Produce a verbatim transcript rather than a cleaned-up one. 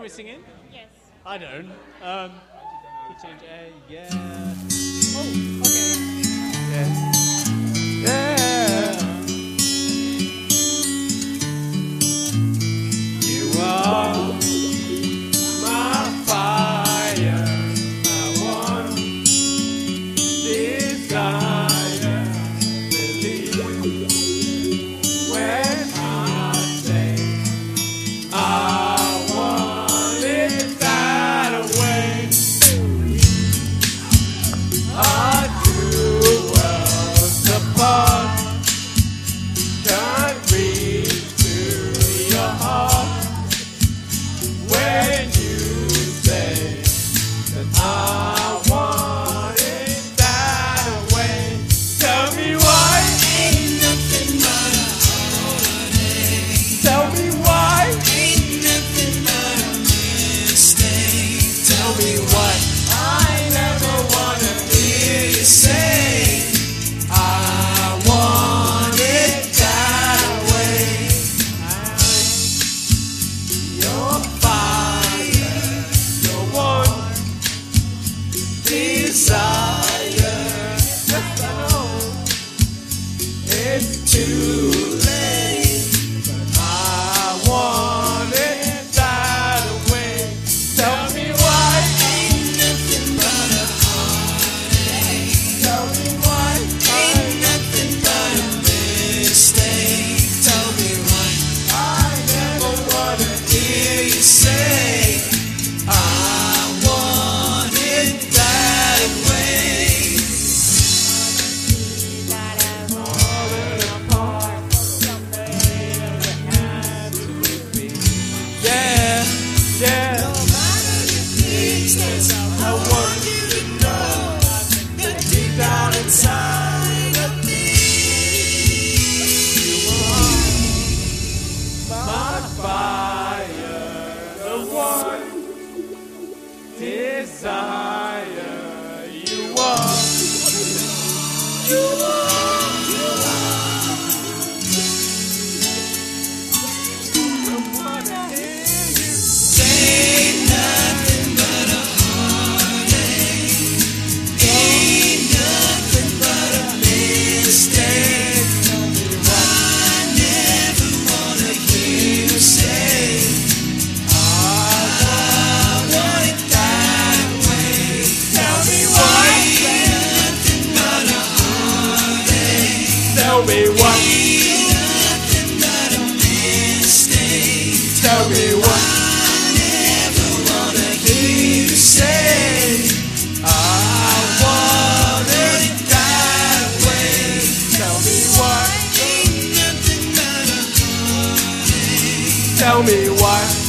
singing? Yes. I don't. Um, change A, yeah. Oh, okay. Yeah. Yeah. You are my fire, my one desire. Believe when I say I want it that way. Our two worlds apart can't reach to your heart when you say that I want it that way. Tell me why ain't nothing but a heartache. Tell me why ain't nothing but a mistake. Tell me why I never wanna hear you say I want it that way. Your fire, your one desire. Yes, I know it's too late, but I want it that way. Tell me why ain't nothing but a heartache. Tell me why ain't nothing but a mistake. Tell me why I never wanna hear you say I want it that way. Falling apart someday it had to be. Yeah, yeah. No matter the distance, I want you to know that deep down inside of me, you are my fire, the one desire. You are, you are, you are. I wanna hear you say nothing but a heartache. Ain't nothing but a mistake. Tell me why I never wanna hear you say I want it that way. Tell me why ain't nothing but a heartache. Tell me why ain't nothing but a mistake. Tell me why I never wanna hear you say I want it that way. Tell me why ain't nothing but a heartache. Tell me why.